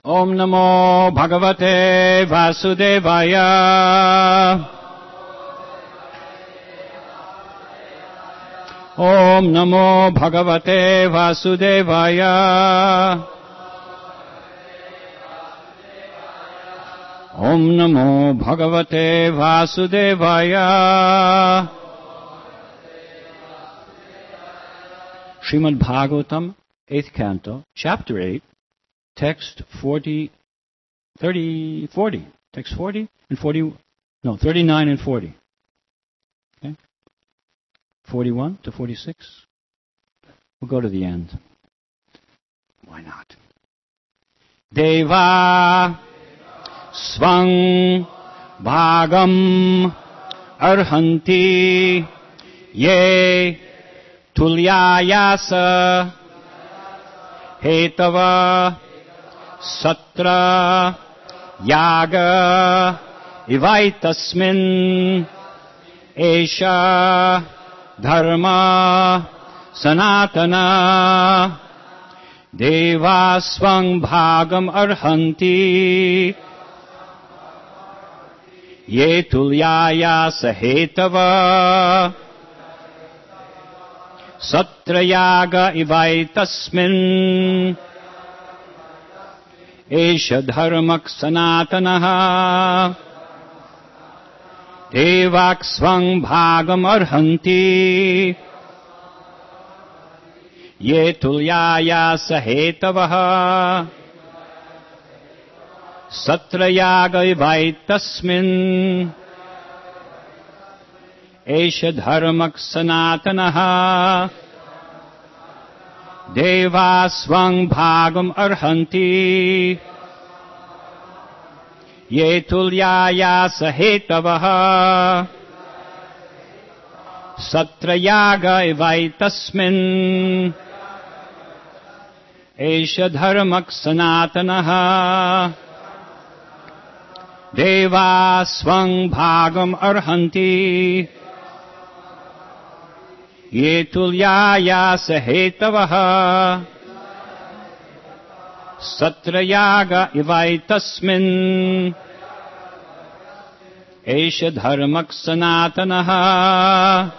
Om Namo Bhagavate Vasudevaya. Om Namo Bhagavate Vasudevaya. Om Namo Bhagavate Vasudevaya. Srimad Bhagavatam, 8th Canto, Chapter 8, Text 40, Text 40 and 40, no, 39 and 40. Okay? 41 to 46. We'll go to the end. Why not? Deva Svang Bhagam Arhanti Ye Tulyayasa Hetava Satra Yaga Ivaitasmin Esha Dharma Sanatana Devasvang Bhagam Arhanti Ye Tulyaya Sahetava Satrayaga Ivaitasmin Esha Dharmak Sanatanaha Devaksvang Bhagam Arhanti Ye Tulyaya Sahetavaha Satrayaga Ivaitasmin Esha Dharmak Sanatanaha Devasvang Bhagam Arhanti Ye Tulyaya Sahetavaha Satrayaga Ivaitasmin Esha Dharmak Sanatanaha Devasvang Bhagam Arhanti Ye Tulyaya Sahetavaha Satrayaga Ivaitasmin Esha Dharmak Sanatanaha.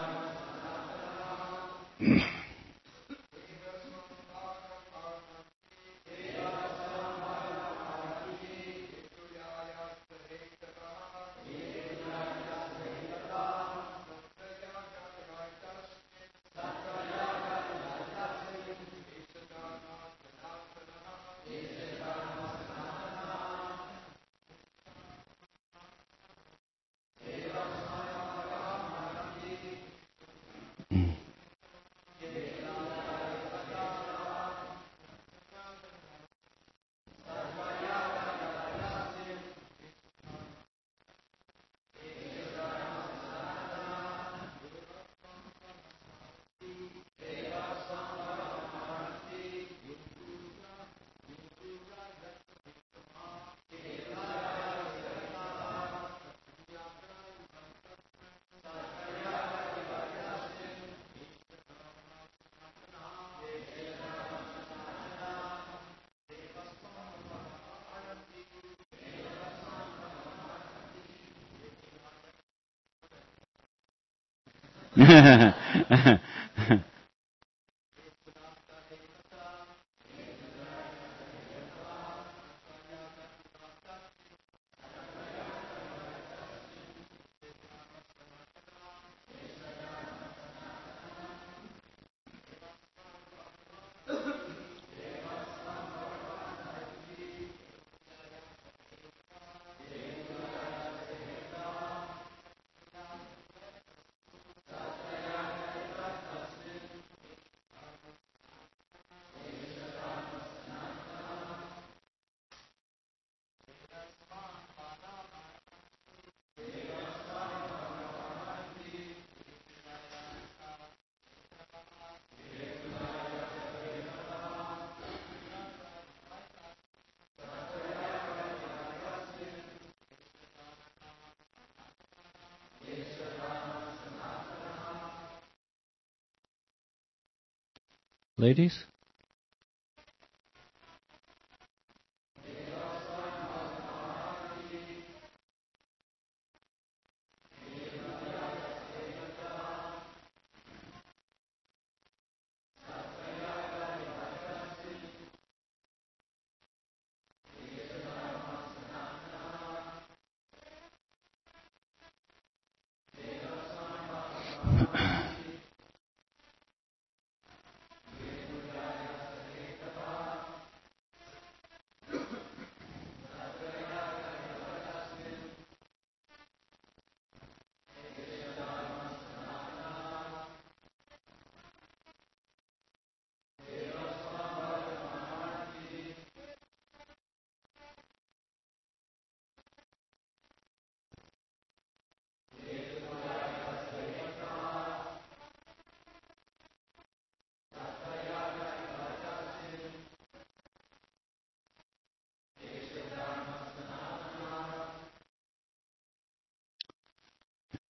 Ladies?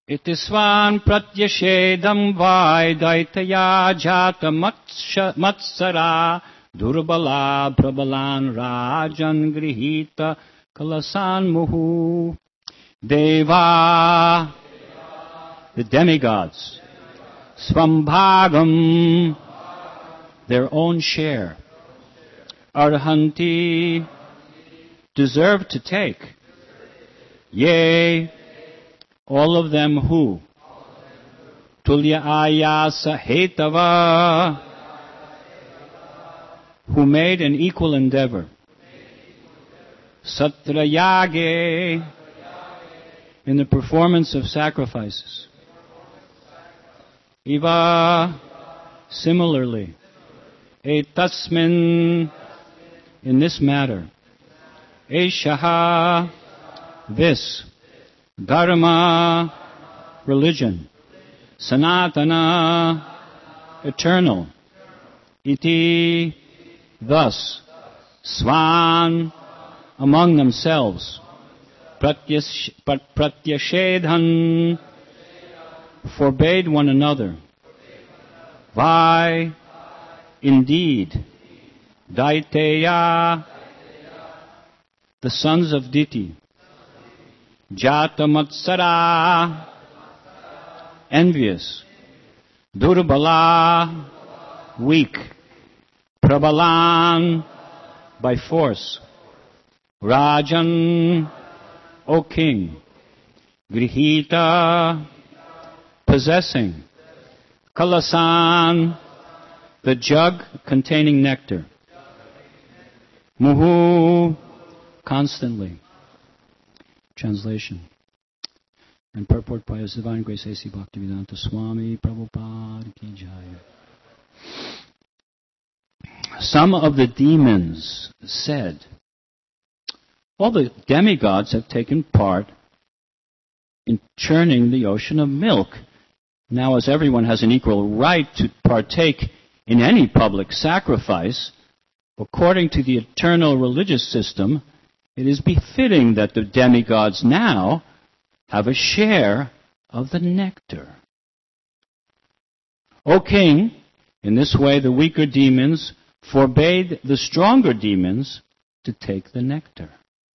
Itiswan pratyashedam vaidaitaya jata matsara durbala prabhalan rajan grihita kalasan muhu. Deva, the demigods, svambhagam, their own share, arhanti, deserve to take, yea, all of them who, tulya ayasa hetava, who made an equal endeavor, satrayage, in the performance of sacrifices, iva, similarly, etasmin, in this matter, eshaha, this, dharma, religion, sanatana, eternal, iti, thus, swan, among themselves, pratyashedhan, forbade one another, vai, indeed, daiteya, the sons of Diti, jata matsara, envious, durbala, weak, prabhalan, by force, rajan, O king, grihita, possessing, kalasan, the jug containing nectar, muhu, constantly. Translation and purport by His Divine Grace A.C. Bhaktivedanta Swami Prabhupada Ki Jai. Some of the demons said, all the demigods have taken part in churning the ocean of milk. Now, as everyone has an equal right to partake in any public sacrifice, according to the eternal religious system, it is befitting that the demigods now have a share of the nectar. O king, in this way the weaker demons forbade the stronger demons to take the nectar.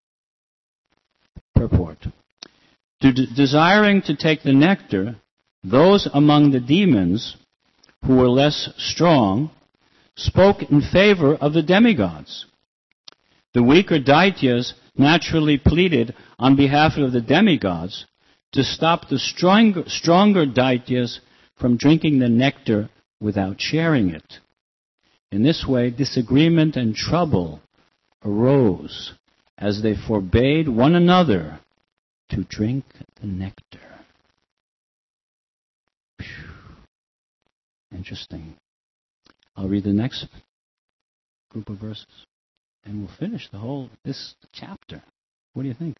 Purport. Desiring to take the nectar, those among the demons who were less strong spoke in favor of the demigods. The weaker Daityas naturally pleaded on behalf of the demigods to stop the stronger Daityas from drinking the nectar without sharing it. In this way, disagreement and trouble arose as they forbade one another to drink the nectar. Interesting. I'll read the next group of verses, and we'll finish this chapter. What do you think?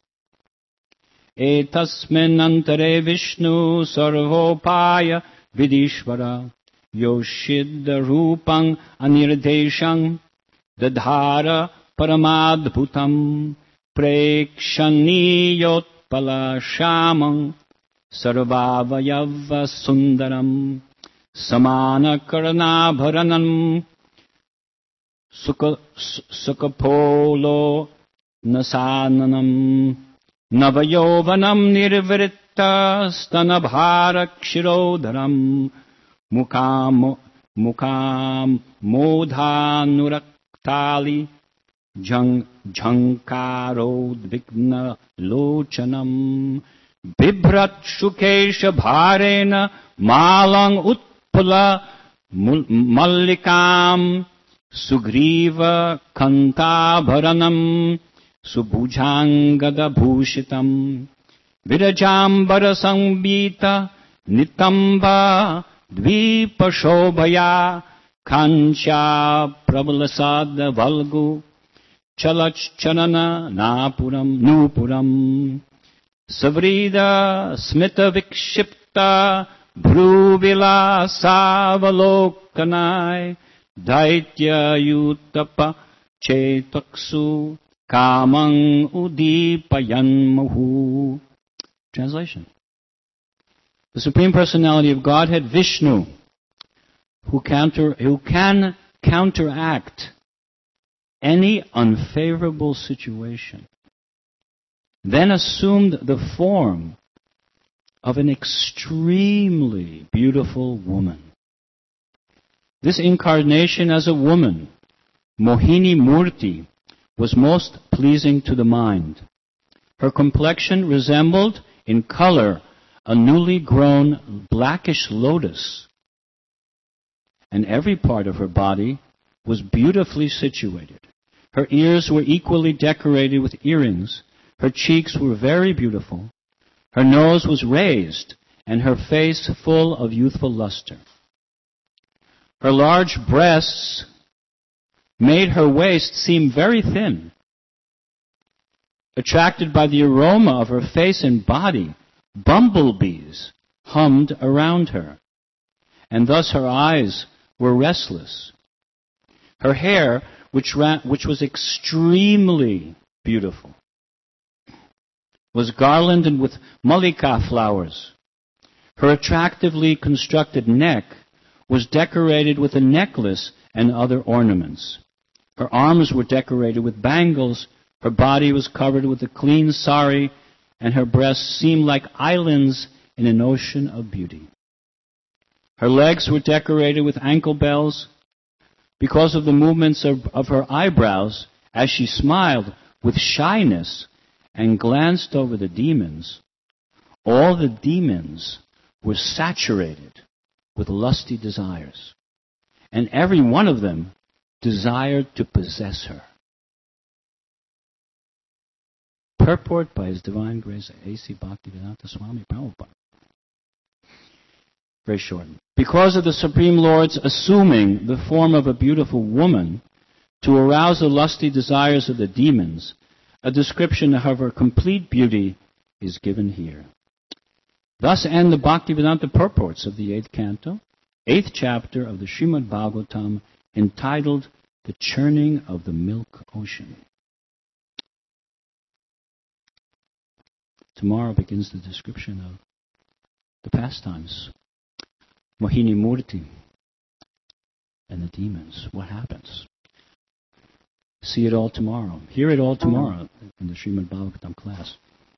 Etasmin antare Vishnu sarvopaya vidishvara yoshidda rupang anirdeshang dadhara paramadbhutam prekshaniyotpala shamang sarvavayava sundaram samana karnabharanam sukapolo nasananam navayovanam nirvritta stanabharakshirodharam mukam modhanuraktali jhankarodvigna lochanam bibhrat shukesha bharena malang utpala mallikam sugriva kantabharanam subhujangada bhushitam virajambara sambita nitamba dvipashobhaya kancha prabhalasada valgu chalachanana nupuram savrida smita vikshipta bhruvila savalokanai daitya yutapa chetaksu kamang udipayanmahu. Translation. The Supreme Personality of Godhead, Vishnu, who can counteract any unfavorable situation, then assumed the form of an extremely beautiful woman. This incarnation as a woman, Mohini Murti, was most pleasing to the mind. Her complexion resembled in color a newly grown blackish lotus, and every part of her body was beautifully situated. Her ears were equally decorated with earrings. Her cheeks were very beautiful. Her nose was raised, and her face full of youthful luster. Her large breasts made her waist seem very thin. Attracted by the aroma of her face and body, bumblebees hummed around her, and thus her eyes were restless. Her hair, which was extremely beautiful, was garlanded with mallika flowers. Her attractively constructed neck was decorated with a necklace and other ornaments. Her arms were decorated with bangles. Her body was covered with a clean sari, and her breasts seemed like islands in an ocean of beauty. Her legs were decorated with ankle bells. Because of the movements of her eyebrows, as she smiled with shyness and glanced over the demons, all the demons were saturated with lusty desires, and every one of them desired to possess her. Purport by His Divine Grace A.C. Bhaktivedanta Swami Prabhupada. Very short. Because of the Supreme Lord's assuming the form of a beautiful woman to arouse the lusty desires of the demons, a description of her complete beauty is given here. Thus end the Bhaktivedanta purports of the 8th canto, 8th chapter of the Srimad Bhagavatam, entitled The Churning of the Milk Ocean. Tomorrow begins the description of the pastimes, Mohini Murti, and the demons. What happens? See it all tomorrow. Hear it all tomorrow in the Srimad Bhagavatam class.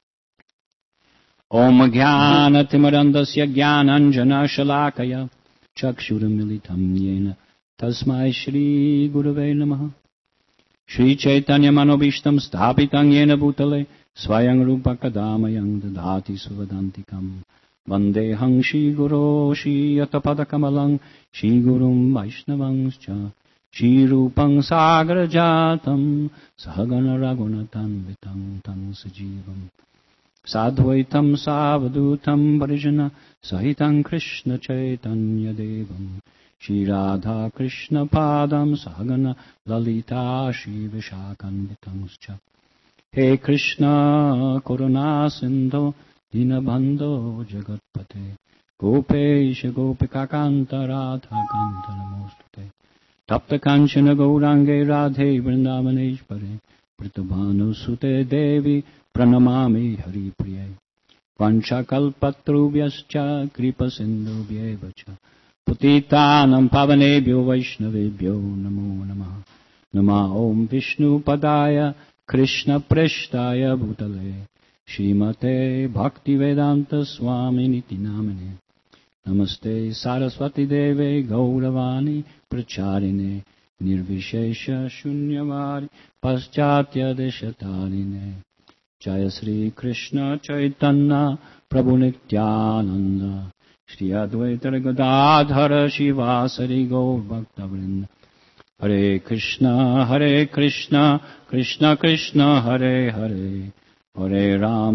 Om Jnana Timarandasya Jnananjana Shalakaya Chakshuramilitam Yena Tasmai Shri Gurave Namaha Shri Chaitanya Manobishtam Sthapitam Yena Bhutale Swayam Rupa Kadamayam Dadati Suvadantikam Vandeham Shri Guru Shri Yatapada Kamalang Shri Gurum Vaishnavangscha Shri Rupam Sagar Jatam Sahagana Raghunatan Vitam Tan Sajivam Sadhvaitam Savadutam Parijana Sahitam Krishna Chaitanya Devam Shri Radha Krishna Padam Sahagana Lalita Shri Vishakanditangscha He Krishna Koruna Sindho Dinabandho Jagatpate Gopesha Gopika Kanta Radha Kanta Namostute Tapta Kanchana Gaurange Radhe Vrindavaneshpare Pritubhanu Sute Devi Pranamami Hari Priya Vancha Kalpatrubhyascha Kripa Sindhubhyevacha Putitanam Pavanebhyo Vaishnavebhyo Namo Namaha Nama Om Vishnu Padaya Krishna Preshtaya Bhutale Shrimate Bhaktivedanta Swami Niti Namane Namaste Saraswati Deve Gauravani Pracharine Nirvishesha Shunyamari Paschatya Deshatarine Jaya Sri Krishna Chaitanya Prabhu Nityananda Shri Advaita Gadadhara Shivasari Gaur Bhaktavrinda Hare Krishna Krishna Krishna Hare Hare Hare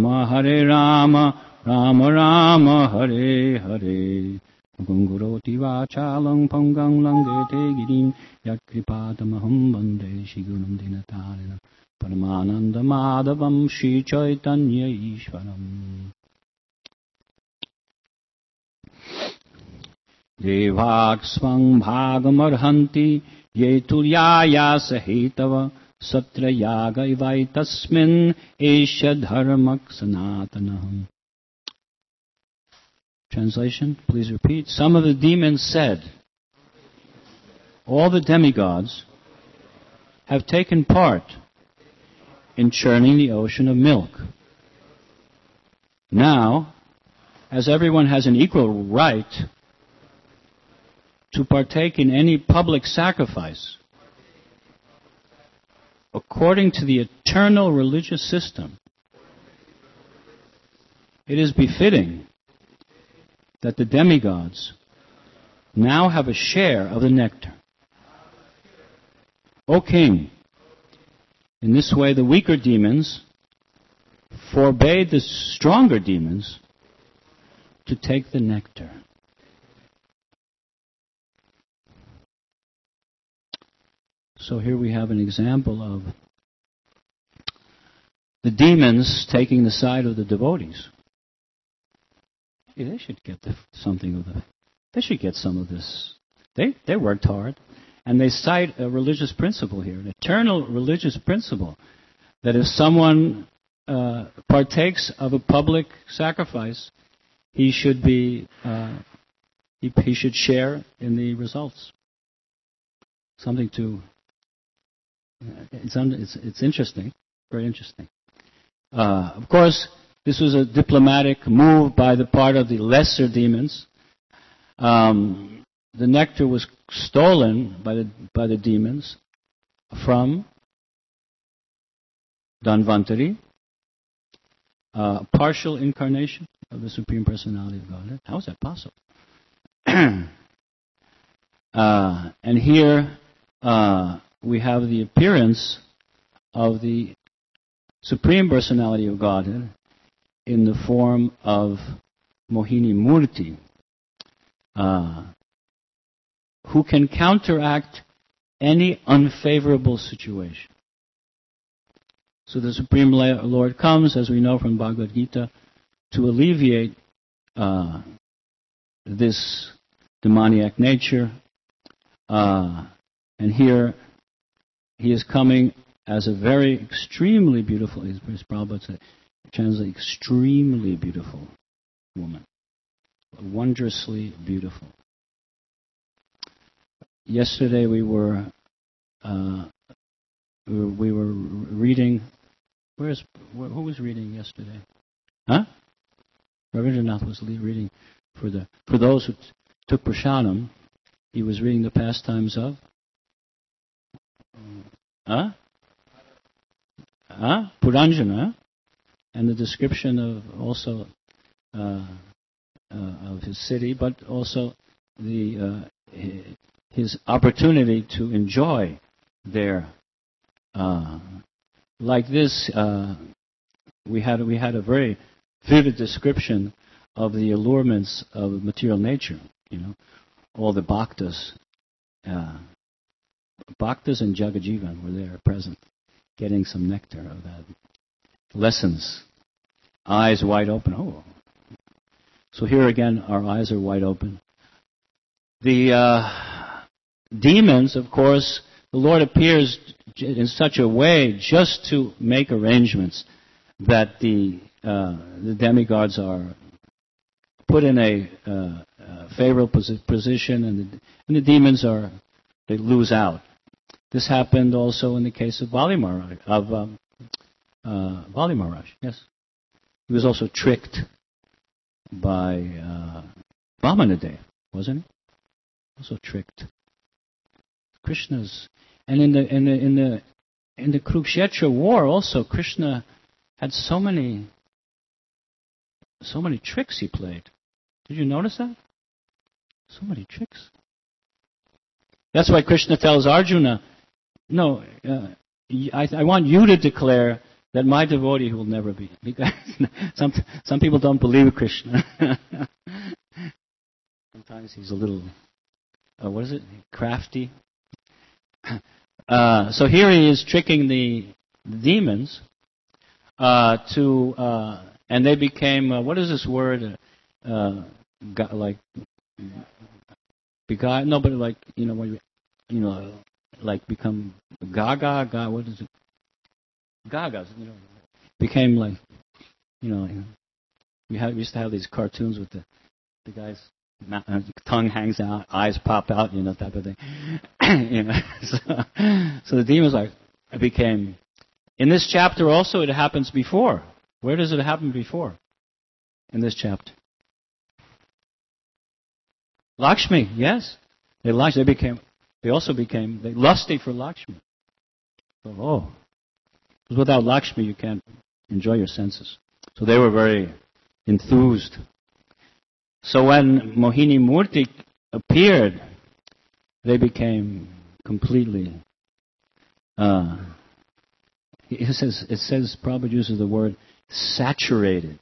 Rama Rama Rama Hare Hare Gunguroti Vachalang Pangang Langete Girim Yakripatamaham Bande Shigurum Dinatarina Paramananda Madhavam Shri Chaitanya Ishvaram Devaksvang Bhagamarhanti Yetulyaya Sahitava Satrayaga Ivaitasmin Esha Dharmak Sanatanaham. Translation, please repeat. Some of the demons said, all the demigods have taken part in churning the ocean of milk. Now, as everyone has an equal right to partake in any public sacrifice, according to the eternal religious system, it is befitting that the demigods now have a share of the nectar. O king, in this way the weaker demons forbade the stronger demons to take the nectar. So here we have an example of the demons taking the side of the devotees. Yeah, they should get something of they should get some of this. They worked hard. And they cite a religious principle here, an eternal religious principle, that if someone partakes of a public sacrifice, he should be he should share in the results. Something to it's interesting, very interesting. Of course, this was a diplomatic move by the part of the lesser demons. The nectar was stolen by the demons from Dhanvantari, partial incarnation of the Supreme Personality of Godhead. How is that possible? And here we have the appearance of the Supreme Personality of Godhead in the form of Mohini Murti, who can counteract any unfavorable situation. So the Supreme Lord comes, as we know from Bhagavad Gita, to alleviate this demoniac nature. And here he is coming as a very extremely beautiful, as Prabhupada said, translates extremely beautiful woman. Wondrously beautiful. Yesterday we were reading. Who was reading yesterday? Huh? Rabindranath was reading for those who took Prasadam. He was reading the pastimes of. Puranjana, and the description of also of his city, but also his opportunity to enjoy there. Like this, we had a very vivid description of the allurements of material nature. All the bhaktas, bhaktas and Jagajivan were there present, getting some nectar of that. Lessons, eyes wide open. Oh, so here again, our eyes are wide open. The demons, of course, the Lord appears in such a way just to make arrangements that the demigods are put in a favorable position, and the demons they lose out. This happened also in the case of Bali Maharaj. Bali Maharaj, yes, he was also tricked by Vamanadev, wasn't he? Also tricked. Krishna's, and in the Kurukshetra war also, Krishna had so many tricks he played. Did you notice that? So many tricks. That's why Krishna tells Arjuna, "No, I want you to declare that my devotee will never be." Because some people don't believe Krishna. Sometimes he's a little, crafty. So here he is tricking the demons and they became, what is this word? Like, no, but like, like become gaga, what is it? Gagas, became like, we used to have these cartoons with the guy's tongue hangs out, eyes pop out, type of thing. So the demons became. In this chapter also, it happens before. Where does it happen before? In this chapter. Lakshmi, yes. They also became lusty for Lakshmi. So, because without Lakshmi you can't enjoy your senses. So they were very enthused. So when Mohini Murti appeared, they became completely. It says, Prabhupada uses the word saturated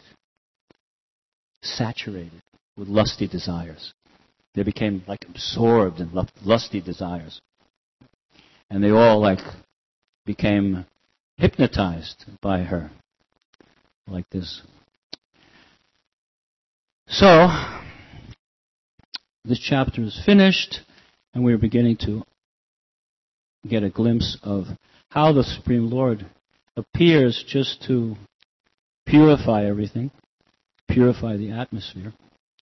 with lusty desires. They became absorbed in lusty desires. And they all became hypnotized by her. Like this. So, this chapter is finished, and we're beginning to get a glimpse of how the Supreme Lord appears just to purify everything, purify the atmosphere.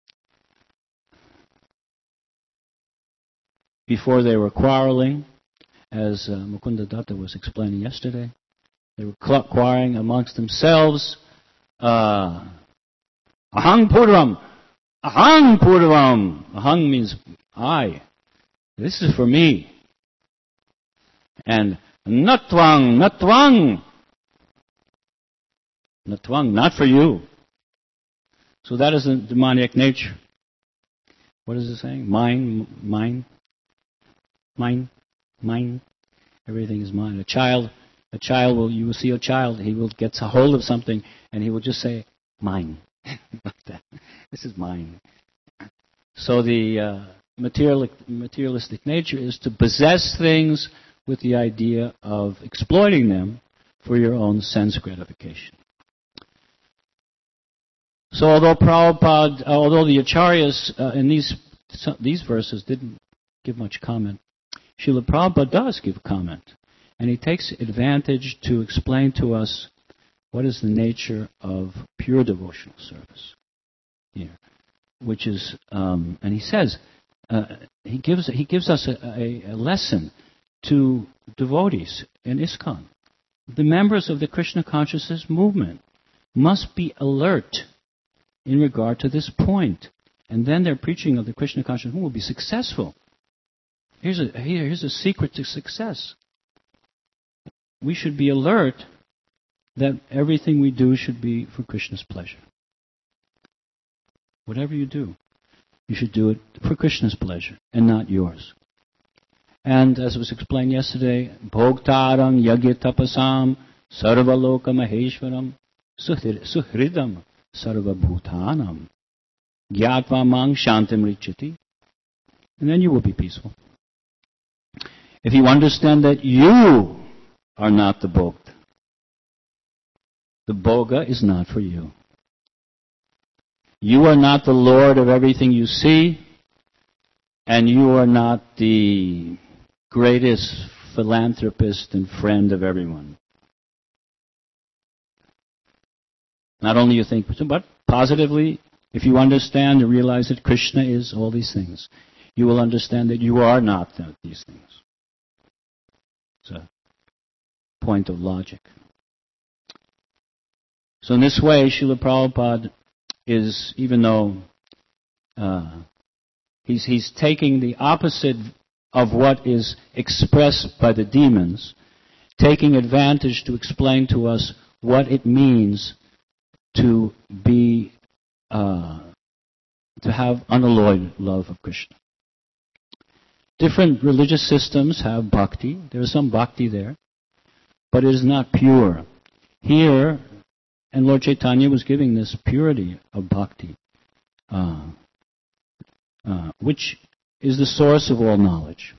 Before they were quarreling, as Mukunda Datta was explaining yesterday, they were quarreling amongst themselves. Ahang Purvam! Ahang Purvam! Ahang means I. This is for me. And Natvang! Natvang! Natvang, not for you. So that is the demoniac nature. What is it saying? Mine. Everything is mine. A child you will see a child, he will get a hold of something and he will just say, mine. Like that. This is mine. So the materialistic nature is to possess things with the idea of exploiting them for your own sense gratification. So although the Acharyas in these verses didn't give much comment, Srila Prabhupada does give comment. And he takes advantage to explain to us what is the nature of pure devotional service here, which is, and he says, he gives us a lesson to devotees in ISKCON. The members of the Krishna consciousness movement must be alert in regard to this point, and then their preaching of the Krishna consciousness movement will be successful. Here's a secret to success. We should be alert that everything we do should be for Krishna's pleasure. Whatever you do, you should do it for Krishna's pleasure and not yours. And as was explained yesterday, Bhoktaram yagya tapasam sarvaloka maheshwaram suhridam sarvabhutanam gyatva mang shantim richati. And then you will be peaceful. If you understand that you are not the bhokta, the bhoga is not for you. You are not the Lord of everything you see, and you are not the greatest philanthropist and friend of everyone. Not only you think, but positively, if you understand and realize that Krishna is all these things, you will understand that you are not these things. It's a point of logic. So in this way, Srila Prabhupada is, even though he's taking the opposite of what is expressed by the demons, taking advantage to explain to us what it means to be to have unalloyed love of Krishna. Different religious systems have bhakti. There is some bhakti there, but it is not pure. Here, and Lord Chaitanya was giving this purity of bhakti, which is the source of all knowledge.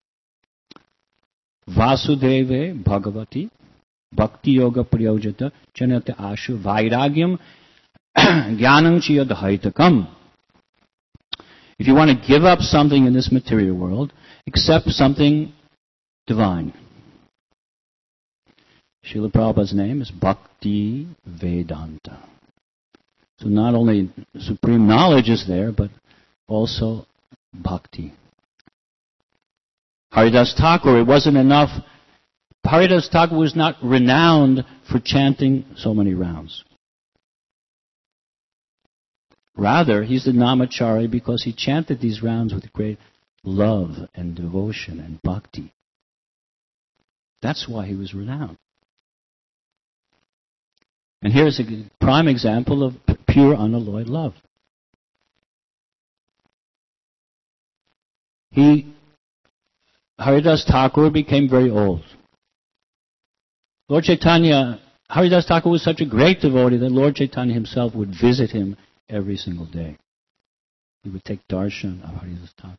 Vasudeve Bhagavati Bhakti Yoga Priyojata Chanate Ashu Vairagyam Jnanam Chiyadhaitakam. If you want to give up something in this material world, accept something divine. Srila Prabhupada's name is Bhakti Vedanta. So not only supreme knowledge is there, but also bhakti. Haridas Thakur, it wasn't enough. Haridas Thakur was not renowned for chanting so many rounds. Rather, he's the Namachari because he chanted these rounds with great love and devotion and bhakti. That's why he was renowned. And here's a prime example of pure unalloyed love. Haridas Thakur became very old. Lord Chaitanya, Haridas Thakur was such a great devotee that Lord Chaitanya himself would visit him every single day. He would take darshan of Haridas Thakur.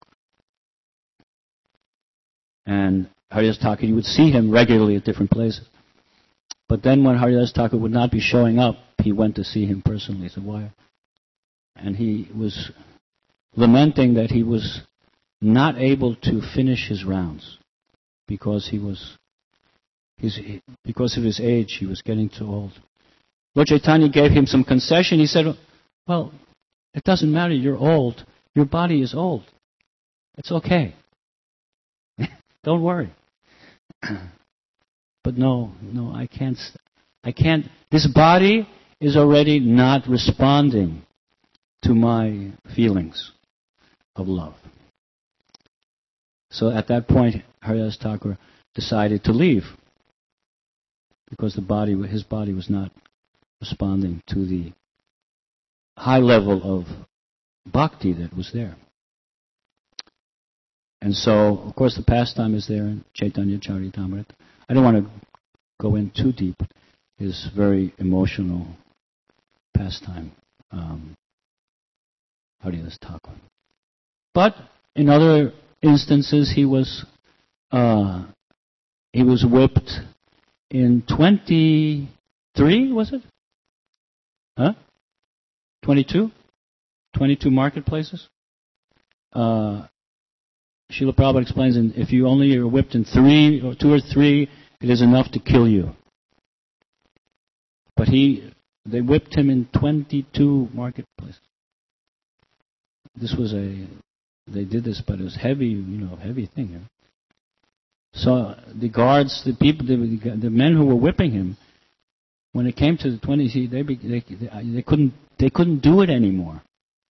And Haridas Thakur, you would see him regularly at different places. But then when Haridas Thakur would not be showing up, he went to see him personally. He said, why? And he was lamenting that he was not able to finish his rounds because because of his age, he was getting too old. Lord Chaitanya gave him some concession. He said, well, it doesn't matter, you're old. Your body is old. It's okay. Don't worry. But no, I can't. This body is already not responding to my feelings of love. So at that point, Haridas Thakur decided to leave because his body was not responding to the high level of bhakti that was there. And so, of course, the pastime is there in Chaitanya Charitamrita. I don't want to go in too deep. It's very emotional pastime, Haridas Thakur. But in other instances, he was whipped in 23, was it? 22? 22 marketplaces? Srila Prabhupada explains, if you only are whipped in 2 or 3, it is enough to kill you. But they whipped him in 22 marketplaces. They did this, but it was heavy thing. So the guards, the people, the men who were whipping him, when it came to the 20, they couldn't do it anymore.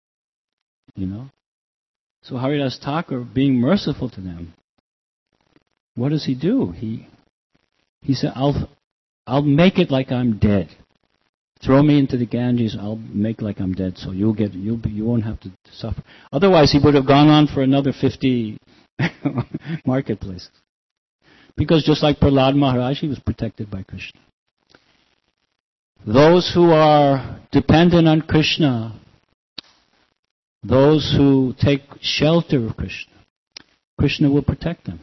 So Haridas Thakur, being merciful to them, what does he do? He said, I'll make it like I'm dead. Throw me into the Ganges, I'll make like I'm dead, so you won't have to suffer. Otherwise, he would have gone on for another 50 marketplaces. Because just like Prahlad Maharaj, he was protected by Krishna. Those who are dependent on Krishna, those who take shelter of Krishna, Krishna will protect them.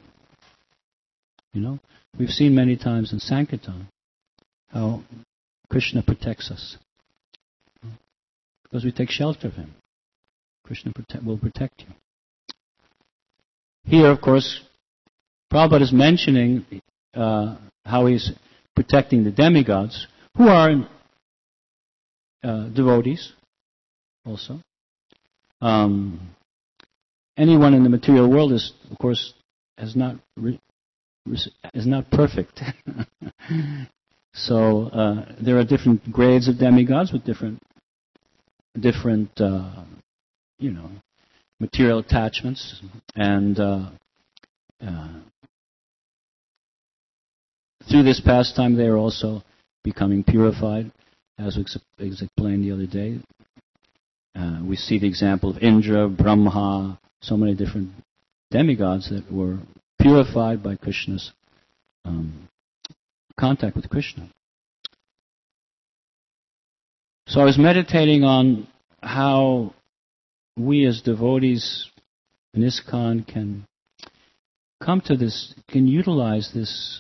We've seen many times in Sankirtan how Krishna protects us. Because we take shelter of Him. Krishna will protect you. Here, of course, Prabhupada is mentioning how He's protecting the demigods, who are devotees also. Anyone in the material world is not perfect. So there are different grades of demigods with different material attachments, and through this pastime they are also becoming purified, as was explained the other day. We see the example of Indra, Brahma, so many different demigods that were purified by Krishna's contact with Krishna. So I was meditating on how we as devotees in ISKCON can come to this, can utilize this,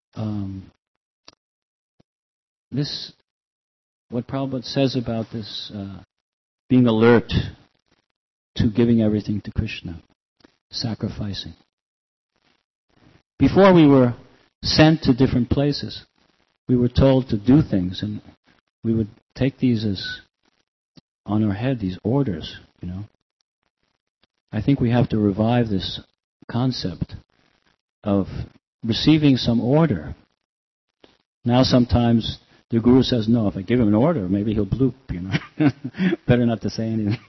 what Prabhupada says about this, being alert to giving everything to Krishna, sacrificing. Before we were sent to different places, we were told to do things, and we would take these as on our head, these orders, I think we have to revive this concept of receiving some order. Now sometimes the Guru says, no, if I give him an order, maybe he'll bloop, Better not to say anything.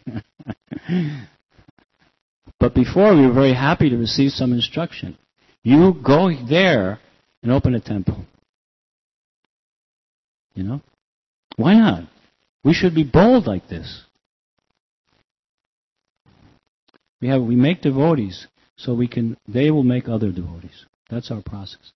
But before, we were very happy to receive some instruction. You go there and open a temple. Why not? We should be bold like this. We make devotees so they will make other devotees. That's our process.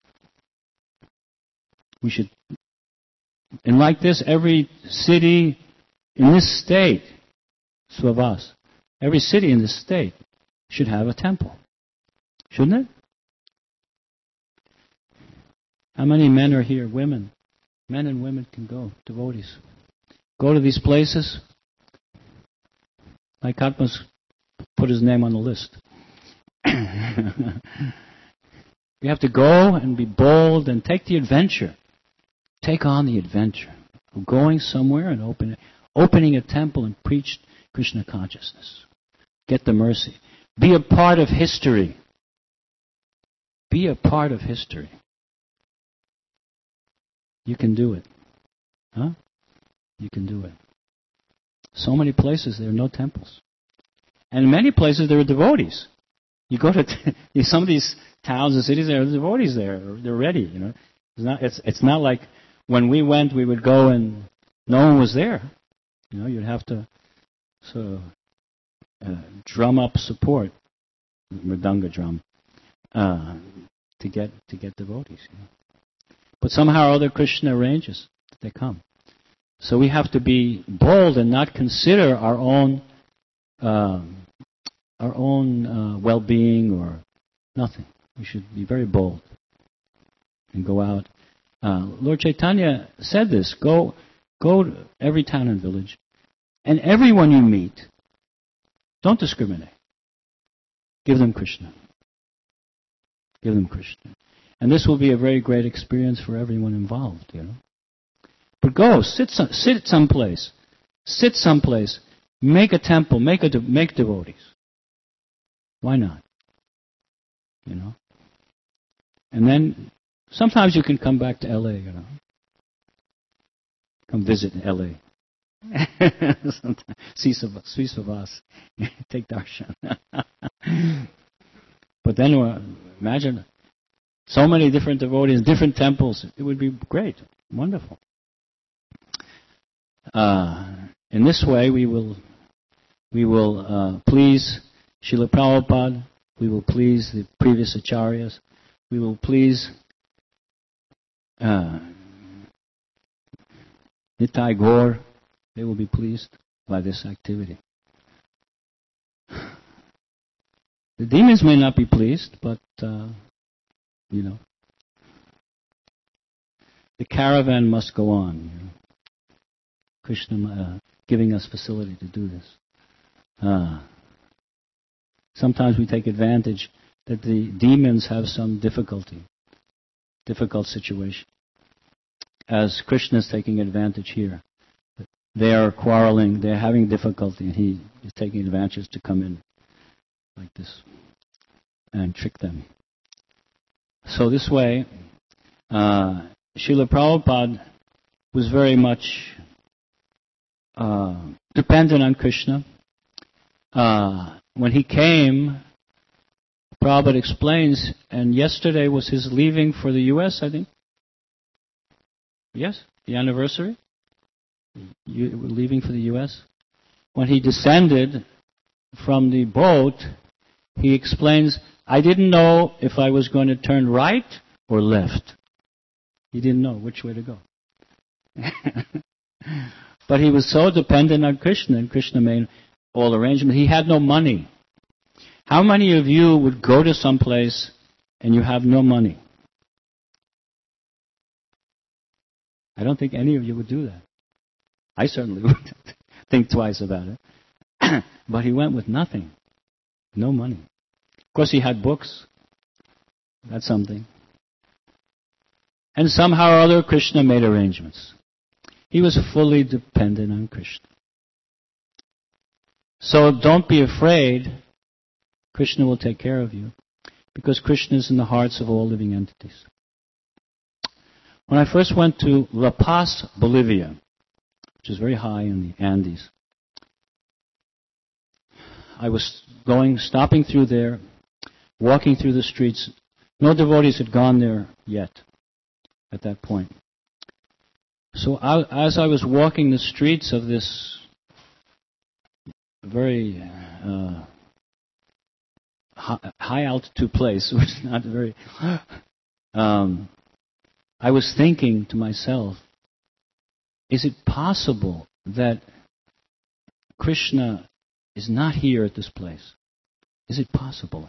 We should, and like this, every city in this state, Svavas, every city in this state should have a temple. Shouldn't it? How many men are here? Women. Men and women can go, devotees. Go to these places. Like Atma's put his name on the list. You have to go and be bold and take the adventure. Take on the adventure of going somewhere and opening a temple and preach Krishna consciousness. Get the mercy. Be a part of history. Be a part of history. You can do it. Huh? You can do it. So many places there are no temples. And in many places there are devotees. You go to some of these towns and cities, there are devotees there. They're ready, It's not like when we went, we would go and no one was there. You'd have to sort of drum up support, mridanga drum, to get devotees. But somehow or other Krishna arranges that they come. So we have to be bold and not consider our own well-being or nothing. We should be very bold and go out. Lord Chaitanya said this: go to every town and village, and everyone you meet, don't discriminate. Give them Krishna. Give them Krishna. And this will be a very great experience for everyone involved, But go, sit someplace. Sit someplace. Make a temple. Make devotees. Why not? And then sometimes you can come back to LA, Come visit in LA. See Svavas. Take darshan. But then imagine so many different devotees, different temples. It would be great. Wonderful. In this way we will please Srila Prabhupada, we will please the previous acharyas, we will please Nitai Gaur. They will be pleased by this activity. The demons may not be pleased, but the caravan must go on. Krishna giving us facility to do this. Sometimes we take advantage that the demons have some difficult situation. As Krishna is taking advantage here. They are quarreling, they're having difficulty, and he is taking advantage to come in like this and trick them. So this way, Srila Prabhupada was very much dependent on Krishna. When he came, Prabhupada explains, and yesterday was his leaving for the U.S., I think. Yes? The anniversary? You were leaving for the U.S.? When he descended from the boat, he explains, I didn't know if I was going to turn right or left. He didn't know which way to go. But he was so dependent on Krishna, and Krishna made all arrangements. He had no money. How many of you would go to some place and you have no money? I don't think any of you would do that. I certainly would think twice about it. But he went with nothing. No money. Of course, he had books. That's something. And somehow or other, Krishna made arrangements. He was fully dependent on Krishna. So don't be afraid Krishna will take care of you, because Krishna is in the hearts of all living entities. When I first went to La Paz, Bolivia, which is very high in the Andes, I was stopping through there, walking through the streets. No devotees had gone there yet at that point. So as I was walking the streets of this very high altitude place, which is not very... I was thinking to myself, is it possible that Krishna is not here at this place? Is it possible?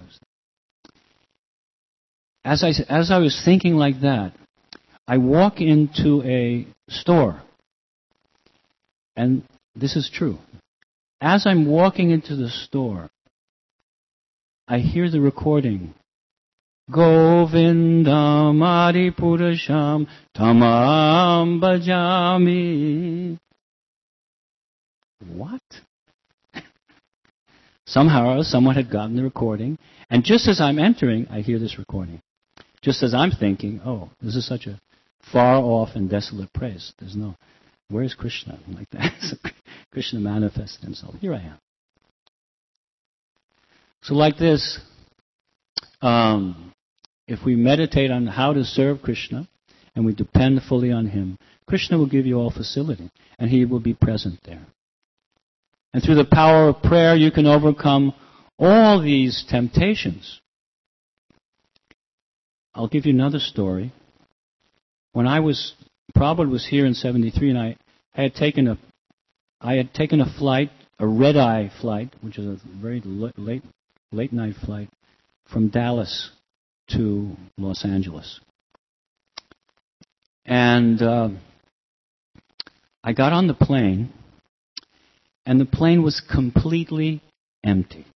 As I was thinking like that, I walk into a store, and this is true. As I'm walking into the store, I hear the recording, Govindam Adipurasham Tamam Bhajami. What? Somehow, someone had gotten the recording, and just as I'm entering, I hear this recording. Just as I'm thinking, oh, this is such a far off and desolate place. Where's Krishna? Like that. So Krishna manifested himself. Here I am. So like this, if we meditate on how to serve Krishna, and we depend fully on Him, Krishna will give you all facility, and He will be present there. And through the power of prayer, you can overcome all these temptations. I'll give you another story. When Prabhupada was here in '73, and I had taken a flight, a red-eye flight, which is a very late night flight, from Dallas to Los Angeles. And I got on the plane, and the plane was completely empty.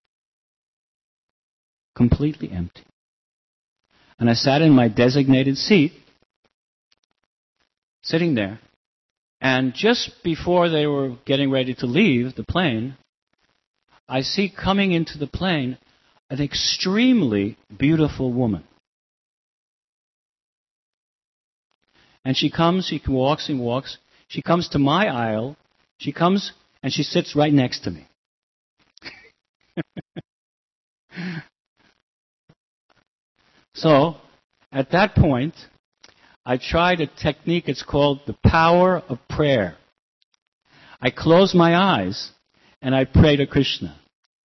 Completely empty. And I sat in my designated seat, sitting there, and just before they were getting ready to leave the plane, I see coming into the plane an extremely beautiful woman. And she walks and walks. She comes to my aisle. She comes and she sits right next to me. So, at that point, I tried a technique, it's called the power of prayer. I close my eyes and I pray to Krishna.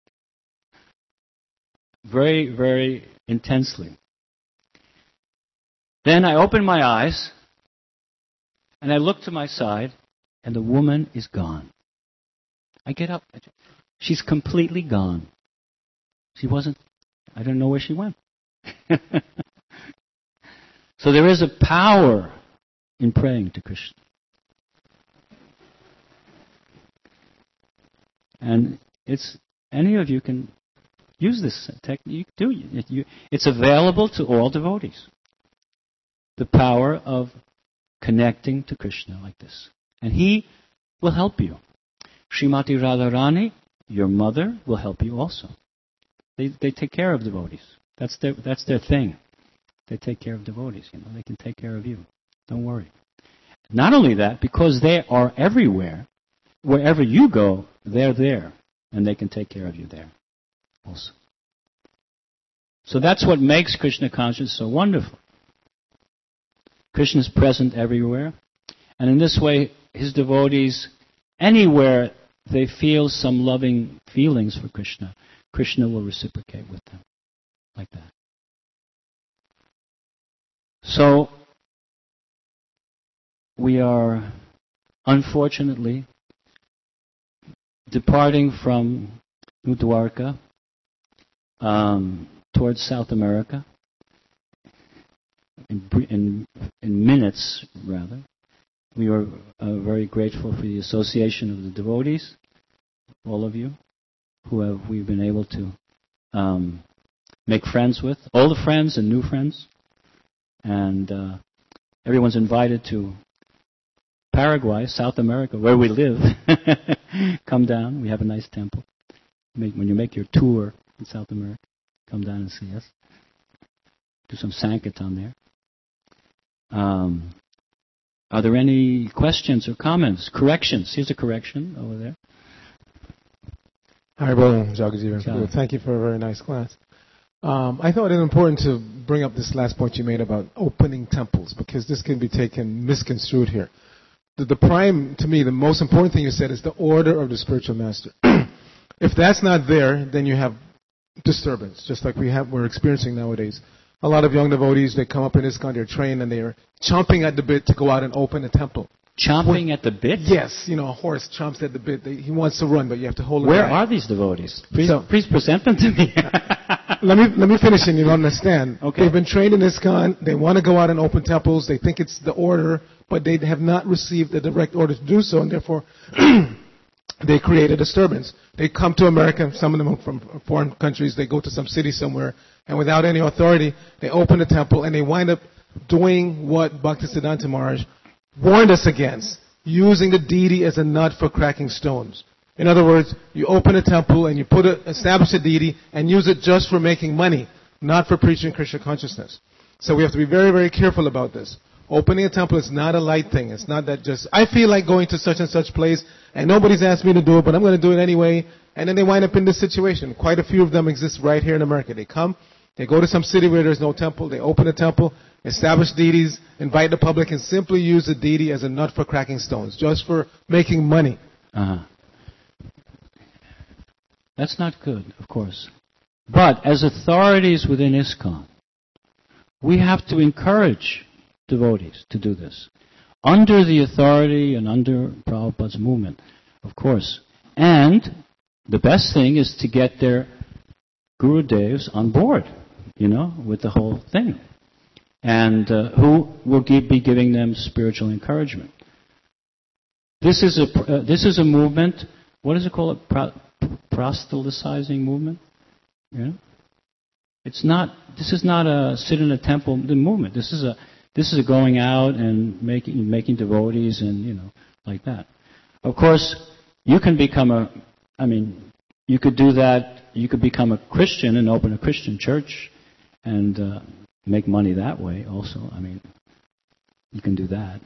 Very, very intensely. Then I open my eyes and I look to my side and the woman is gone. I get up. She's completely gone. I don't know where she went. So there is a power in praying to Krishna. And any of you can use this technique. It's available to all devotees. The power of connecting to Krishna like this. And He will help you. Srimati Radharani, your mother, will help you also. They take care of devotees. That's their thing. They take care of devotees. They can take care of you. Don't worry. Not only that, because they are everywhere. Wherever you go, they're there, and they can take care of you there also. So that's what makes Krishna consciousness so wonderful. Krishna is present everywhere, and in this way, His devotees, anywhere they feel some loving feelings for Krishna, Krishna will reciprocate with them like that. So, we are, unfortunately, departing from New Dwarka towards South America in minutes, rather. We are very grateful for the association of the devotees, all of you, we've been able to make friends with, old friends and new friends. And everyone's invited to Paraguay, South America, where we live. Come down. We have a nice temple. When you make your tour, in South America. Come down and see us. Do some Sankirtan there. Are there any questions or comments? Corrections? Here's a correction over there. Hi, Brother Jagajivan. Thank you for a very nice class. I thought it important to bring up this last point you made about opening temples, because this can be taken misconstrued here. To me, the most important thing you said is the order of the spiritual master. If that's not there, then you have disturbance, just like we're experiencing nowadays. A lot of young devotees, they come up in ISKCON, they're trained, and they're chomping at the bit to go out and open a temple. Chomping at the bit? Yes, a horse chomps at the bit. He wants to run, but you have to hold him Where back. are these devotees? Please present them to me. Let me finish and you'll understand. Okay. They've been trained in ISKCON. They want to go out and open temples. They think it's the order, but they have not received the direct order to do so, and therefore they create a disturbance. They come to America, some of them from foreign countries. They go to some city somewhere, and without any authority, they open a temple, and they wind up doing what Bhaktisiddhanta Maharaj warned us against, using the deity as a nut for cracking stones. In other words, you open a temple and you establish a deity and use it just for making money, not for preaching Krishna consciousness. So we have to be very, very careful about this. Opening a temple is not a light thing. It's not that just, I feel like going to such and such place and nobody's asked me to do it, but I'm going to do it anyway. And then they wind up in this situation. Quite a few of them exist right here in America. They come, they go to some city where there's no temple, they open a temple, establish deities, invite the public, and simply use the deity as a nut for cracking stones, just for making money. That's not good, of course. But as authorities within ISKCON, we have to encourage devotees to do this. Under the authority and under Prabhupada's movement, of course. And the best thing is to get their Gurudevs on board, with the whole thing. And who will be giving them spiritual encouragement. This is a movement. What is it called? Proselytizing movement. It's not. This is not a sit in a temple movement. This is a going out and making devotees and like that. Of course, you can become you could do that. You could become a Christian and open a Christian church and make money that way also. You can do that.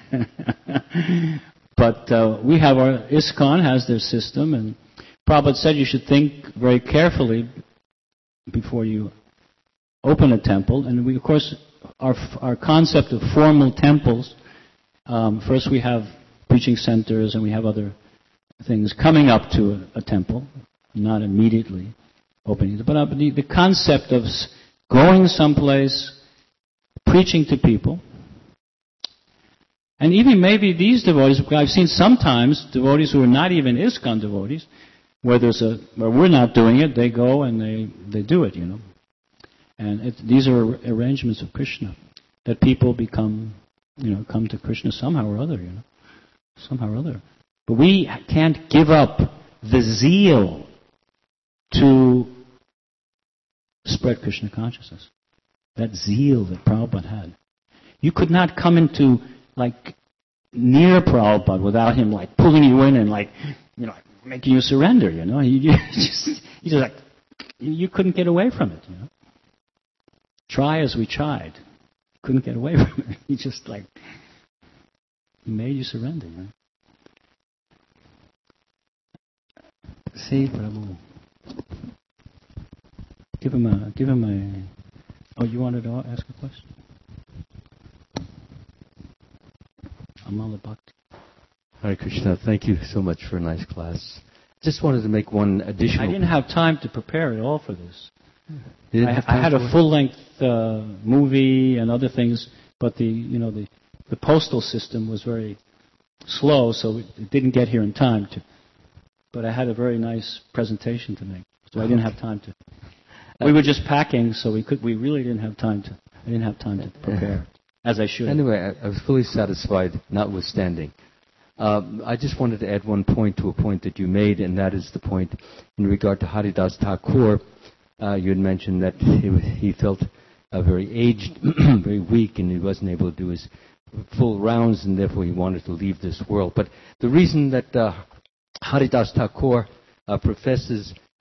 But we have our ISKCON has their system, and Prabhupada said you should think very carefully before you open a temple. And we, of course, our concept of formal temples, first we have preaching centers and we have other things coming up to a temple, not immediately opening it. But the concept of going someplace, preaching to people, and even maybe these devotees, I've seen sometimes devotees who are not even ISKCON devotees, where we're not doing it, they go and they do it, And these are arrangements of Krishna, that people come to Krishna somehow or other, somehow or other. But we can't give up the zeal to spread Krishna consciousness. That zeal that Prabhupada had. You could not come into, near Prabhupada without him, pulling you in and, making you surrender, You couldn't get away from it, Try as we tried. Couldn't get away from it. He just, he made you surrender, See, Prabhu. Give him a... Oh, you wanted to ask a question? Amala Bhakti. Hare Krishna. Thank you so much for a nice class. Just wanted to make one additional... I didn't have time to prepare at all for this. I had a full-length movie and other things, but the postal system was very slow, so it didn't get here in time to... But I had a very nice presentation to make, so I didn't have time to... We were just packing, so we really didn't have time to... I didn't have time to prepare, as I should. Anyway, I was fully satisfied, notwithstanding. I just wanted to add one point to a point that you made, and that is the point in regard to Haridas Thakur. You had mentioned that he felt very aged, very weak, and he wasn't able to do his full rounds, and therefore he wanted to leave this world. But the reason that Haridas Thakur professes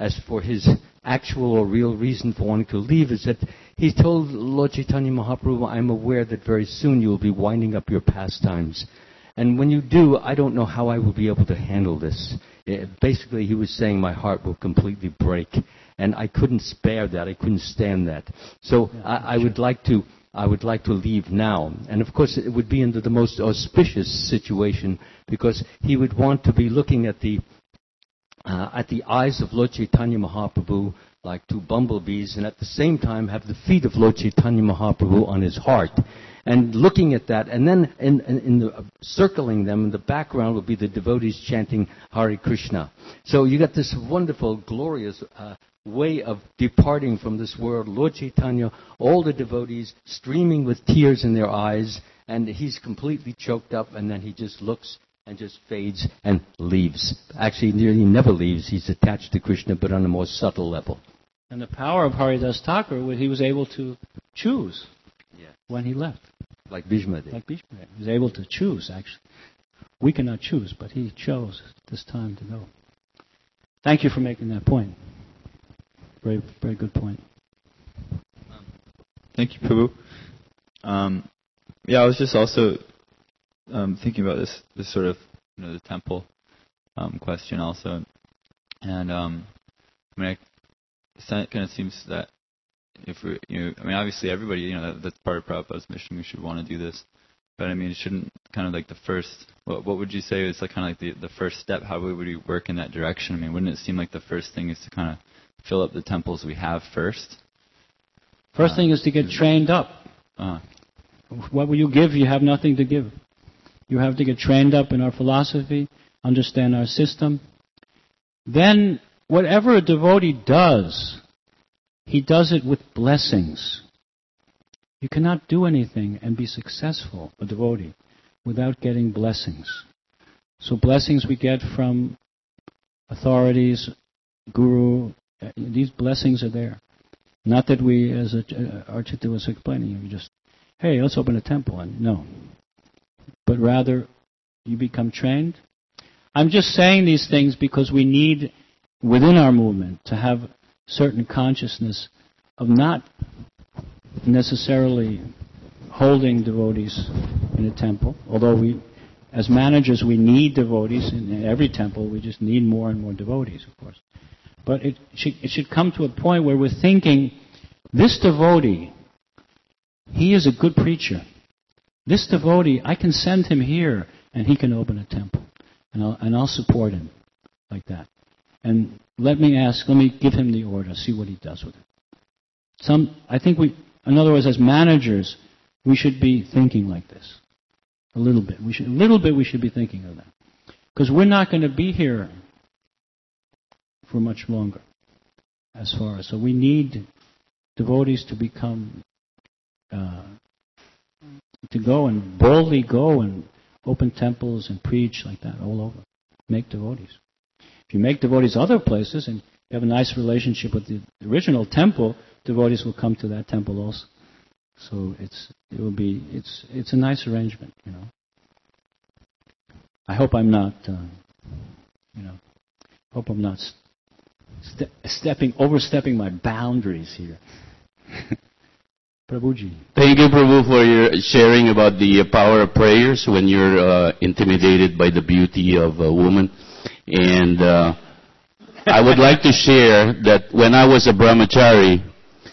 as for his actual or real reason for wanting to leave, is that he told Lord Chaitanya Mahaprabhu, I'm aware that very soon you will be winding up your pastimes. And when you do, I don't know how I will be able to handle this. Basically, he was saying my heart will completely break. And I couldn't spare that. I couldn't stand that. So I would like to leave now. And of course, it would be under the most auspicious situation, because he would want to be looking at the eyes of Lord Chaitanya Mahaprabhu like two bumblebees, and at the same time have the feet of Lord Chaitanya Mahaprabhu on his heart. And looking at that, and then in the circling them, in the background will be the devotees chanting Hare Krishna. So you got this wonderful, glorious way of departing from this world. Lord Chaitanya, all the devotees streaming with tears in their eyes, and he's completely choked up, and then he just looks and just fades and leaves. Actually, nearly never leaves. He's attached to Krishna, but on a more subtle level. And the power of Haridas Thakur, he was able to choose when he left. Like Bhishma did. Like Bhishma did. He was able to choose, actually. We cannot choose, but he chose this time to go. Thank you for making that point. Very, very good point. Thank you, Prabhu. I was just also thinking about this sort of, the temple question also, and it kind of seems that if we, obviously everybody, that's part of Prabhupada's mission. We should want to do this, but it shouldn't kind of like the first. What would you say is like kind of like the first step? How would we work in that direction? Wouldn't it seem like the first thing is to kind of fill up the temples we have first? First thing is to get trained up. What will you give? You have nothing to give. You have to get trained up in our philosophy, understand our system. Then, whatever a devotee does, he does it with blessings. You cannot do anything and be successful, a devotee, without getting blessings. So blessings we get from authorities, guru. These blessings are there. Not that we, as Archita was explaining, you just, hey, let's open a temple. And no. But rather, you become trained. I'm just saying these things because we need, within our movement, to have certain consciousness of not necessarily holding devotees in a temple. Although we, as managers, we need devotees in every temple. We just need more and more devotees, of course. But it should come to a point where we're thinking, this devotee, he is a good preacher. This devotee, I can send him here, and he can open a temple, and I'll support him like that. And let me give him the order, see what he does with it. I think in other words, as managers, we should be thinking like this. A little bit. We should be thinking of that. Because we're not going to be here for much longer, as far as. So we need devotees to become, to go and boldly go and open temples and preach like that all over. Make devotees. If you make devotees other places and you have a nice relationship with the original temple, devotees will come to that temple also. So it's a nice arrangement, I hope I'm not, overstepping my boundaries here. Prabhuji. Thank you, Prabhu, for your sharing about the power of prayers when you're intimidated by the beauty of a woman. And I would like to share that when I was a brahmachari,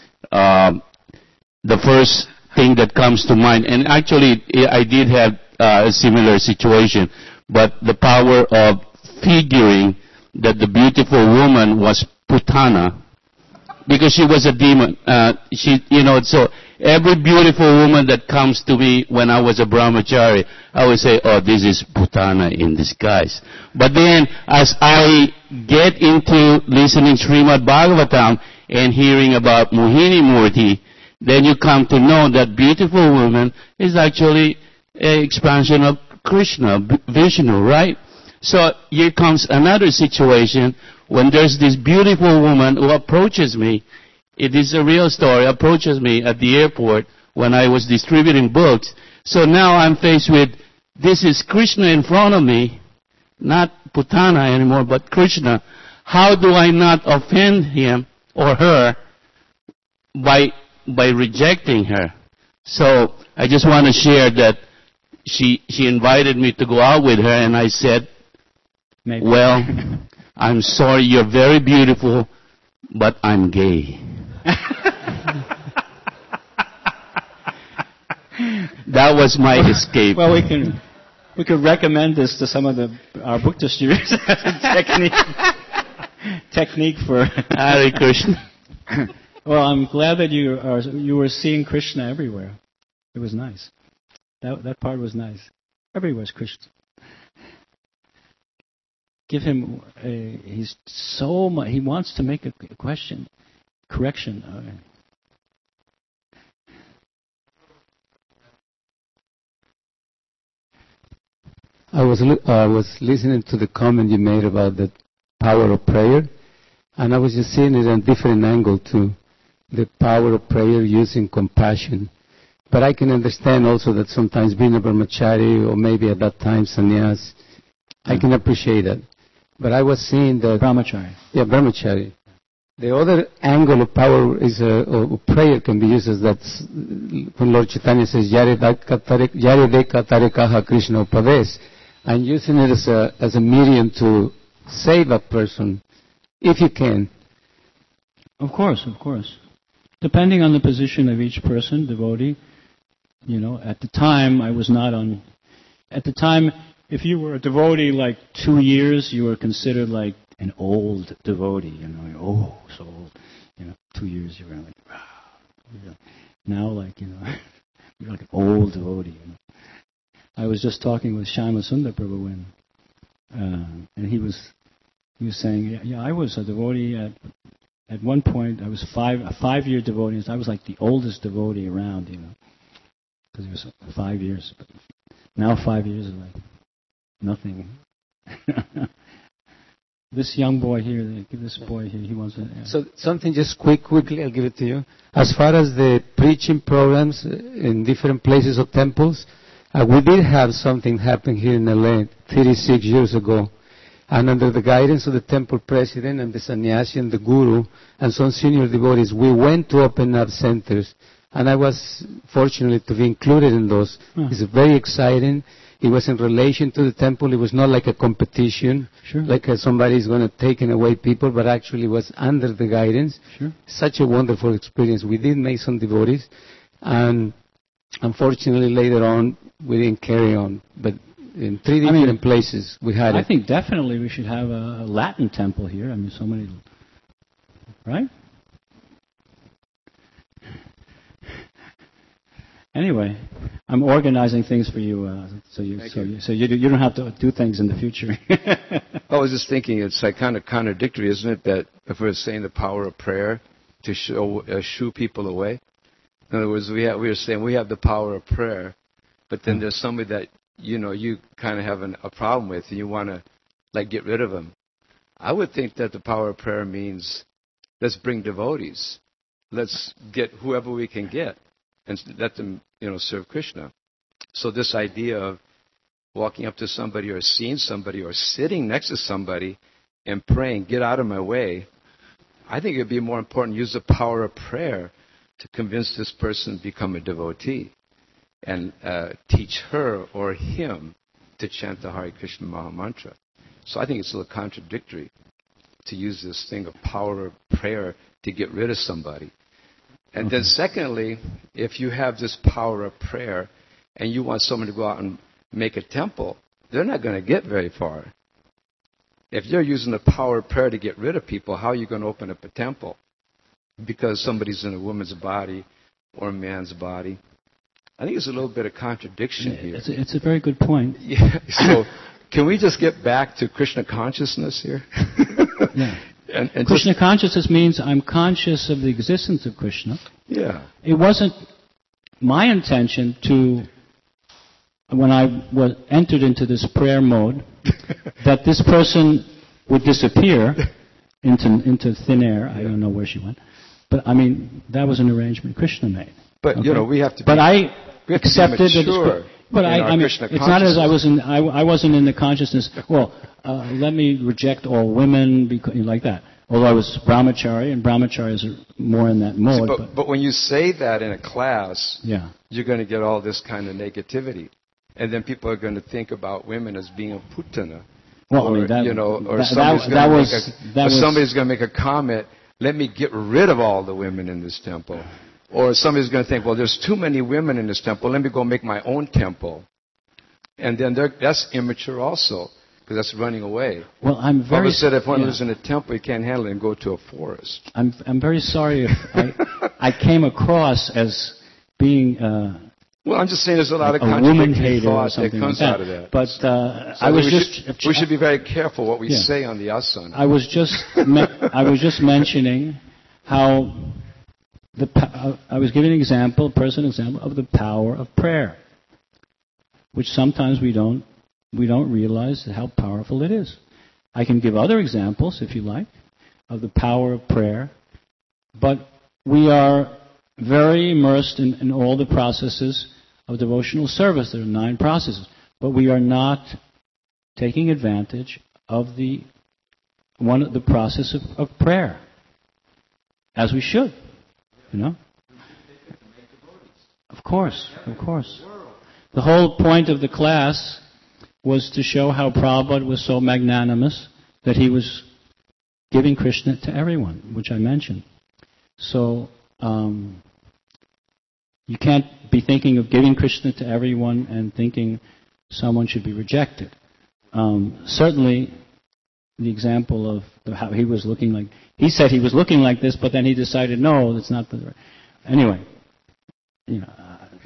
the first thing that comes to mind, and actually I did have a similar situation, but the power of figuring that the beautiful woman was Putana, because she was a demon. So every beautiful woman that comes to me when I was a brahmachari, I would say, oh, this is Putana in disguise. But then, as I get into listening Srimad Bhagavatam and hearing about Mohini Murti, then you come to know that beautiful woman is actually an expansion of Krishna, Vishnu, right? So here comes another situation when there's this beautiful woman who approaches me. It is a real story, approaches me at the airport when I was distributing books. So now I'm faced with, this is Krishna in front of me, not Putana anymore, but Krishna. how do I not offend him or her by rejecting her? So I just want to share that she invited me to go out with her, and I said, Maybe. well, I'm sorry, you're very beautiful, but I'm gay. That was my escape. Well, we could recommend this to some of our book distributors as a technique for Hare Krishna. Well, I'm glad that you were seeing Krishna everywhere. It was nice. That part was nice. Everywhere's Krishna. Give him he's so much. He wants to make a correction. I was listening to the comment you made about the power of prayer, and I was just seeing it on a different angle too. The power of prayer using compassion. But I can understand also that sometimes being a brahmachari, or maybe at that time sannyas, I can appreciate that. But I was seeing that... Brahmachari. Yeah, brahmachari. The other angle of power is prayer can be used as that when Lord Chaitanya says, Yare deka tarekaha Krishna upaves, and using it as a medium to save a person, if you can. Of course. Depending on the position of each person, devotee, at the time I was not on... At the time, if you were a devotee like 2 years, you were considered like an old devotee, so old. 2 years you were like, wow. Now, like, you're like an old devotee. I was just talking with Shyama Sundar Prabhu, and he was saying, yeah, I was a devotee at one point. I was a 5-year devotee. I was like the oldest devotee around, because it was 5 years. But now 5 years is like nothing. This young boy here, he wants to... Yeah. So something just quickly, I'll give it to you. As far as the preaching programs in different places of temples, we did have something happen here in LA 36 years ago. And under the guidance of the temple president and the sannyasi and the guru and some senior devotees, we went to open up centers. And I was fortunate to be included in those. It's very exciting. It was in relation to the temple. It was not like a competition, like somebody's going to take away people, but actually was under the guidance. Such a wonderful experience. We did make some devotees, and unfortunately later on we didn't carry on. But in 3 different places we had it. I think definitely we should have a Latin temple here. So many, right? Anyway, I'm organizing things for you, so you don't have to do things in the future. I was just thinking, it's like kind of contradictory, isn't it? That if we're saying the power of prayer to shoo people away. In other words, we were saying we have the power of prayer, but then there's somebody that you kind of have a problem with, and you want to get rid of them. I would think that the power of prayer means let's bring devotees, let's get whoever we can get, and let them, serve Krishna. So this idea of walking up to somebody or seeing somebody or sitting next to somebody and praying, get out of my way, I think it would be more important to use the power of prayer to convince this person to become a devotee and teach her or him to chant the Hare Krishna Maha Mantra. So I think it's a little contradictory to use this thing of power of prayer to get rid of somebody. And then secondly, if you have this power of prayer and you want someone to go out and make a temple, they're not going to get very far. If you're using the power of prayer to get rid of people, how are you going to open up a temple? Because somebody's in a woman's body or a man's body. I think there's a little bit of contradiction here. It's a very good point. Yeah. So can we just get back to Krishna consciousness here? Yeah. And Krishna consciousness means I'm conscious of the existence of Krishna. Yeah. It wasn't my intention to, when I entered into this prayer mode, that this person would disappear into thin air. I don't know where she went. But, that was an arrangement Krishna made. But, we have to be... But I accepted mature. But in our I mean, Krishna it's not as consciousness. I wasn't in the consciousness. Well, let me reject all women because like that. Although I was brahmachari, and brahmacharis are more in that mode. But when you say that in a class, yeah, you're going to get all this kind of negativity, and then people are going to think about women as being a putana. well, Or, I mean, that, you know, or that, somebody's that, going was, to make that was, somebody's going to make a comment. Let me get rid of all the women in this temple. Or somebody's going to think, well, there's too many women in this temple. Let me go make my own temple. And then that's immature also, because that's running away. Well, I'm very. Prabhupada said if one yeah. lives in a temple, he can't handle it and go to a forest. I'm very sorry if I came across as being Well, I'm just saying there's a lot of a woman contradictory hater or thought that something comes like that. out of that. But So I was we should be very careful what we Yeah. say on the asana. I was just mentioning how I was giving an example, a personal example of the power of prayer, which sometimes we don't realize how powerful it is. I can give other examples, if you like, of the power of prayer, but we are very immersed in all the processes of devotional service. There are 9 processes, but we are not taking advantage of the process of prayer, as we should, you know. Of course. The whole point of the class was to show how Prabhupada was so magnanimous that he was giving Krishna to everyone, which I mentioned. So you can't be thinking of giving Krishna to everyone and thinking someone should be rejected. Certainly, the example of how he was looking like, he said he was looking like this, but then he decided, no, that's not the. Anyway, you know,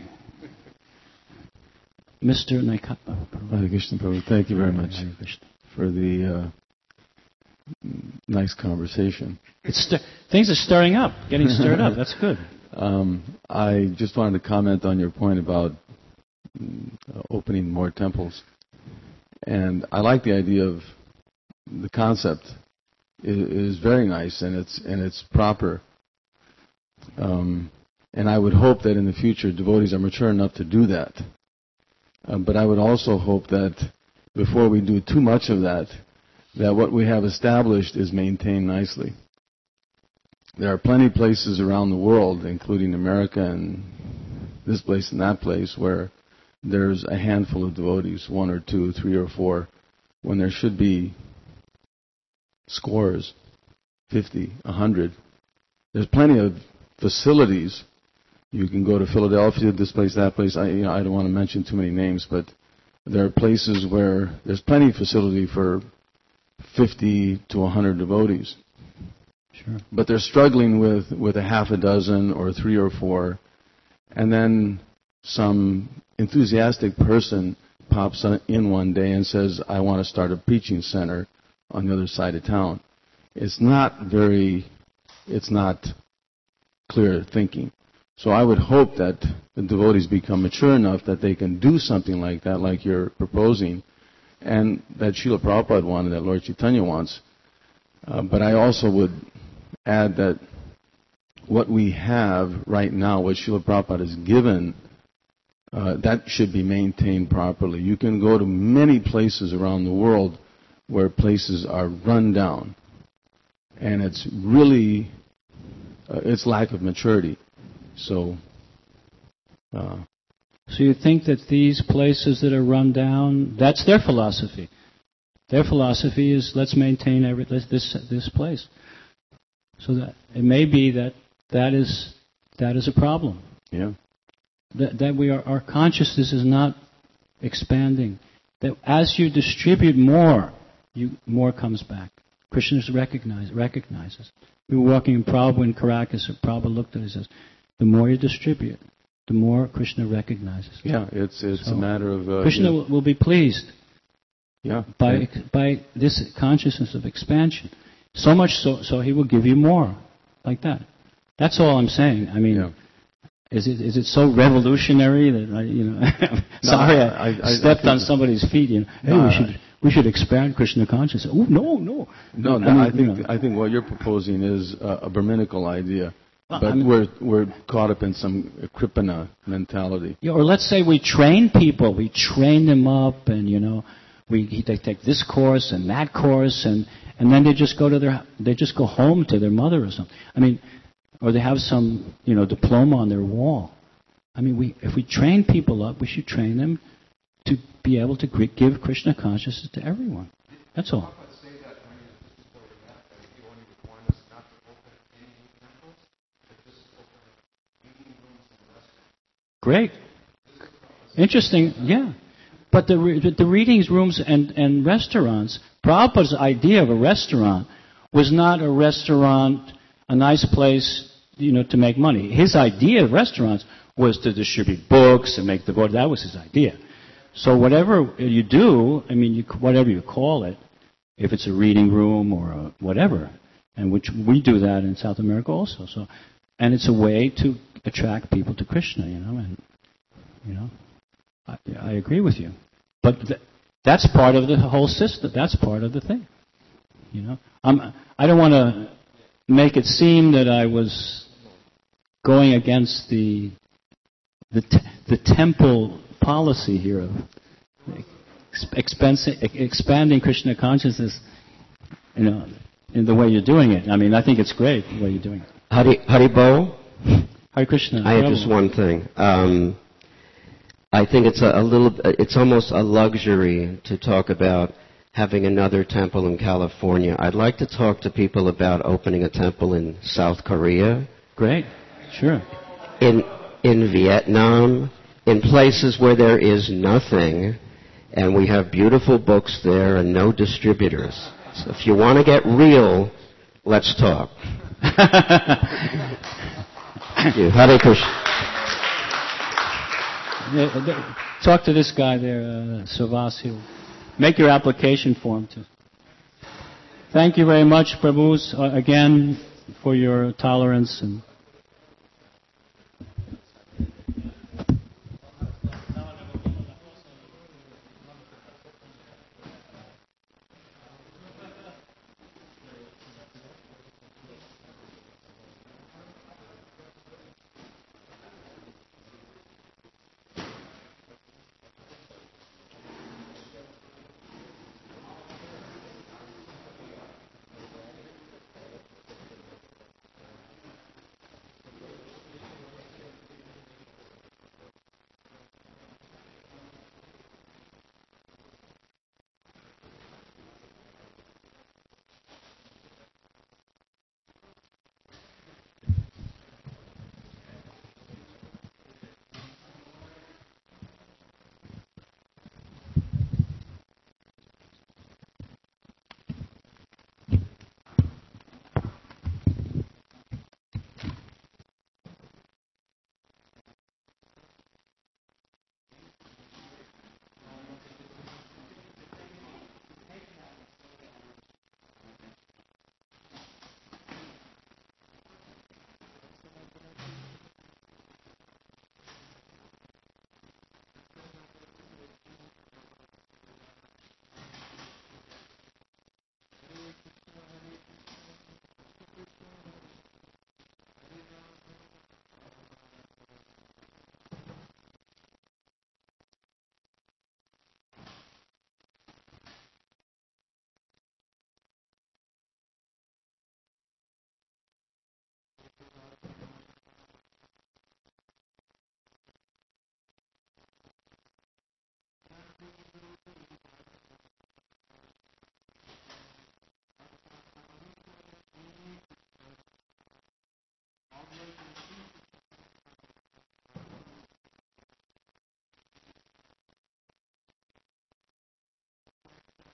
Mr. Naikapa. Hare Krishna Prabhu, thank you very much for the nice conversation. Things are stirring up, getting stirred up. That's good. I just wanted to comment on your point about opening more temples. And I like the idea of the concept. It is very nice and it's proper. And I would hope that in the future devotees are mature enough to do that. But I would also hope that before we do too much of that what we have established is maintained nicely. There are plenty of places around the world, including America and this place and that place, where there's a handful of devotees, 1 or 2, 3 or 4, when there should be scores, 50, 100. There's plenty of facilities. You can go to Philadelphia, this place, that place. I don't want to mention too many names, but there are places where there's plenty of facility for 50 to 100 devotees. Sure. But they're struggling with a half a dozen or 3 or 4, and then some enthusiastic person pops in one day and says, I want to start a preaching center on the other side of town. It's not clear thinking. So I would hope that the devotees become mature enough that they can do something like that, like you're proposing, and that Srila Prabhupada wanted, that Lord Chaitanya wants. But I also would add that what we have right now, what Srila Prabhupada has given, that should be maintained properly. You can go to many places around the world where places are run down, and it's really it's lack of maturity. So you think that these places that are run down, that's their philosophy. Their philosophy is let's maintain this place. So that it may be that is a problem. Yeah. That our consciousness is not expanding. That as you distribute more, more comes back. Krishna recognizes. We were walking in Prabhupada in Caracas, and Prabhupada looked at it and says, the more you distribute, the more Krishna recognizes. Yeah, it's a matter of Krishna will be pleased. Yeah. By this consciousness of expansion. So much so he will give you more. Like that. That's all I'm saying. I mean, is it so revolutionary that sorry I stepped on somebody's feet, hey, we should expand Krishna consciousness. Oh no. I think what you're proposing is a Brahminical idea. But we're caught up in some Kripana mentality. Yeah, or let's say we train people. We train them up, and they take this course and that course, and then they just go home to their mother or something. I mean, or they have some diploma on their wall. I mean, if we train people up, we should train them to be able to give Krishna consciousness to everyone. That's all. Great. Interesting, yeah. But the readings rooms and restaurants, Prabhupada's idea of a restaurant was not a restaurant, a nice place, to make money. His idea of restaurants was to distribute books and make devotees. That was his idea. So whatever you do, I mean, whatever you call it, if it's a reading room or whatever, and which we do that in South America also. So, and it's a way to attract people to Krishna, I agree with you. But that's part of the whole system. That's part of the thing. I don't want to make it seem that I was going against the temple policy here of expanding Krishna consciousness, in the way you're doing it. I mean, I think it's great the way you're doing it. Haribol? Hare Krishna. I have just one thing. I think it's almost a luxury to talk about having another temple in California. I'd like to talk to people about opening a temple in South Korea. Great, sure. In Vietnam, in places where there is nothing, and we have beautiful books there and no distributors. So if you want to get real, let's talk. Thank you. Hare Krishna. Talk to this guy there, Savas. He'll make your application form too. Thank you very much, Prabhus, again, for your tolerance and